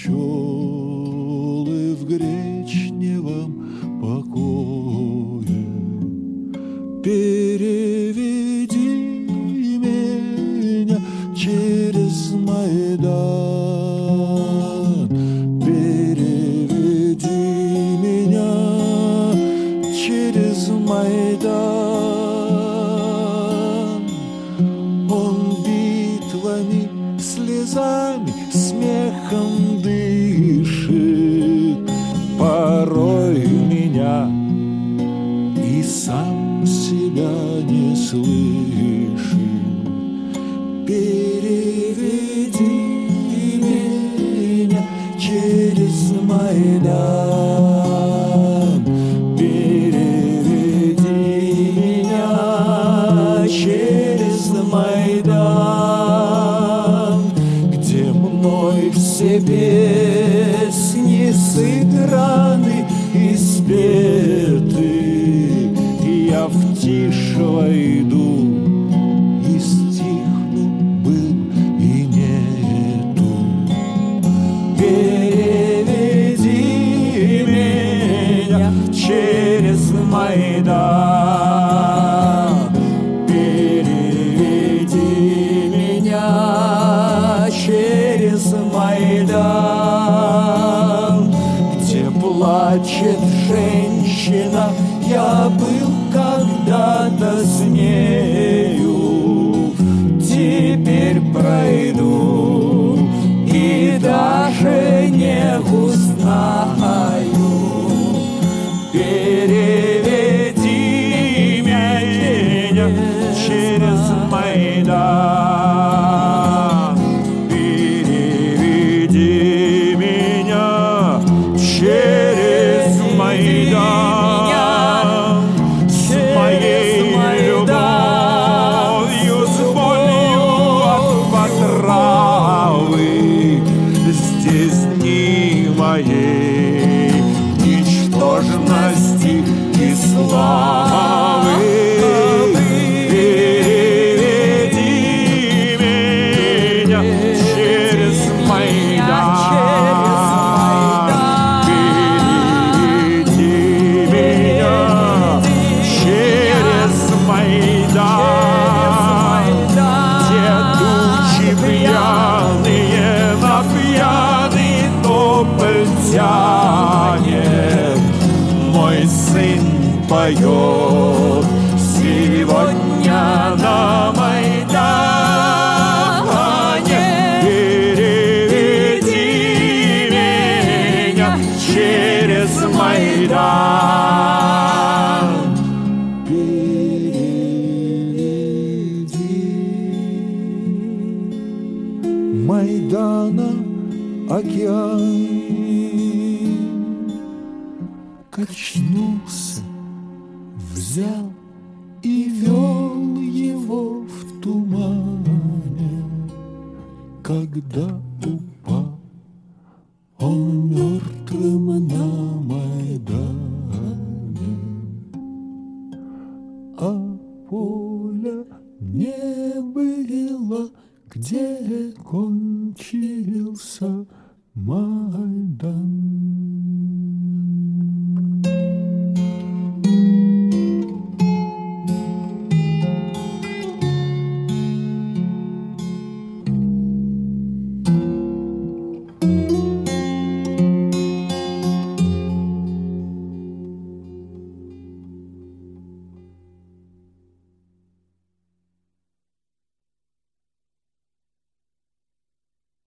пчелы в гречневом покое. Переведи меня через Майдан, переведи меня через Майдан. Он битвами, слезами, смехом дышит, порой меня и сам себя не слышит. Переведи меня через Майдан, переведи меня через Майдан, где мной все песни сыграны и спеты. Я в тишь войду и стихну, был и нету. Переведи меня через Майдан, переведи меня через Майдан, где плачет женщина. Я был когда-то с нею, теперь пройду и даже не узнаю. Переведи меня через Майдан, переведи меня через Майдан. Здесь дни моей ничтожности и славы. Переведи меня через Майдан, переведи меня через Майдан, где тучи пьяные на пьяный тополь тянет. Мой сын поет сегодня на Майдане. Переведи меня через Майдан, переведи. Майдана океан качнулся, взял и вел его в тумане. Когда упал он мертвым на Майдане, а поля не было, где кончился Майдан.